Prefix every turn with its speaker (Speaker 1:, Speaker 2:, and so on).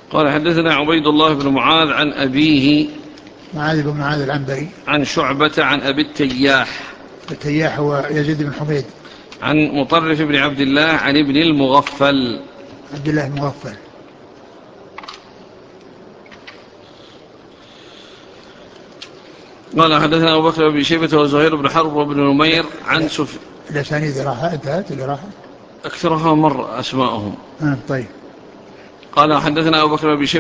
Speaker 1: قال حدثنا عبيد الله بن معاذ عن أبيه
Speaker 2: معاذ بن معاذ العنبري
Speaker 1: عن شعبة عن أبي التياح.
Speaker 2: التياح هو يزيد بن حميد.
Speaker 1: عن مطرف بن عبد الله عن ابن المغفل
Speaker 2: عبد الله المغفل.
Speaker 1: قال حدثنا أبو بكر بن شيبة وزهير بن حرب وابن نمير عن سفيان.
Speaker 2: الأسانيد راحة انتهت اللي راحة
Speaker 1: أكثرها مر أسماءهم.
Speaker 2: طيب.
Speaker 1: قال حدثنا أبو بكر بن شيبة